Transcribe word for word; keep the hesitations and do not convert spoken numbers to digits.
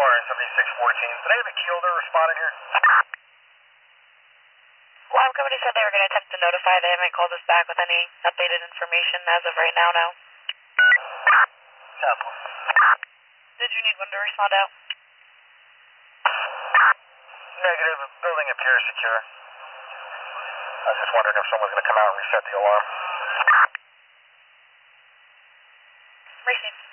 Warren, seventy-six fourteen. Did I have a Keelder responding here? Lab company said they were going to attempt to notify. They haven't called us back with any updated information as of right now, no. ten four. Did you need one to respond out? Negative. Building appears secure. I was just wondering if someone's going to come out and reset the alarm. Received.